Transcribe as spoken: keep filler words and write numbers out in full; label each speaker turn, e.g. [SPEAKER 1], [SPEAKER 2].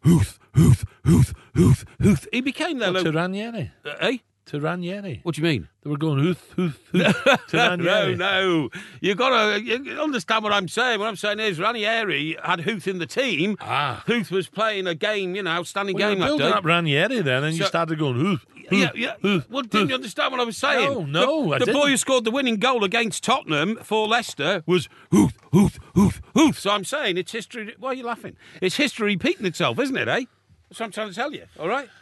[SPEAKER 1] Huth, Huth, Huth, Huth, Huth. He became their
[SPEAKER 2] What,
[SPEAKER 1] local...
[SPEAKER 2] to Ranieri?
[SPEAKER 1] Uh, eh?
[SPEAKER 2] To Ranieri.
[SPEAKER 1] What do you mean?
[SPEAKER 2] They were going hooth, hooth, hooth to
[SPEAKER 1] No,
[SPEAKER 2] Ranieri.
[SPEAKER 1] no. You've got to you understand what I'm saying. What I'm saying is Ranieri had Huth in the team.
[SPEAKER 2] Ah.
[SPEAKER 1] Huth was playing a game, you know, outstanding
[SPEAKER 2] Well,
[SPEAKER 1] game
[SPEAKER 2] you were
[SPEAKER 1] that
[SPEAKER 2] building
[SPEAKER 1] day.
[SPEAKER 2] up Ranieri then, and
[SPEAKER 1] So-
[SPEAKER 2] you started going hooth, hooth,
[SPEAKER 1] Yeah, yeah.
[SPEAKER 2] hooth,
[SPEAKER 1] Well, didn't you
[SPEAKER 2] hooth.
[SPEAKER 1] understand what I was saying?
[SPEAKER 2] No, no,
[SPEAKER 1] the,
[SPEAKER 2] I
[SPEAKER 1] The
[SPEAKER 2] didn't.
[SPEAKER 1] boy who scored the winning goal against Tottenham for Leicester was Huth, Huth, Huth, Huth. So I'm saying it's history. Why are you laughing? It's history repeating itself, isn't it, eh? That's what I'm trying to tell you, all right?